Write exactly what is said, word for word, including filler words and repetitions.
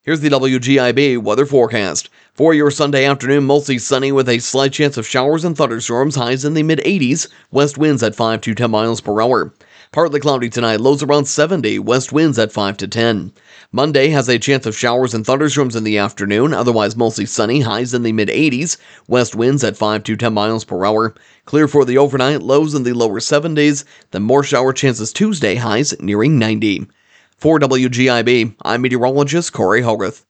Here's the W G I B weather forecast. For your Sunday afternoon, mostly sunny with a slight chance of showers and thunderstorms, highs in the mid eighties, west winds at five to ten miles per hour. Partly cloudy tonight, lows around seventy, west winds at five to ten. Monday has a chance of showers and thunderstorms in the afternoon, otherwise mostly sunny, highs in the mid eighties, west winds at five to ten miles per hour. Clear for the overnight, lows in the lower seventies, then more shower chances Tuesday, highs nearing ninety. For W G I B, I'm meteorologist Corey Hogarth.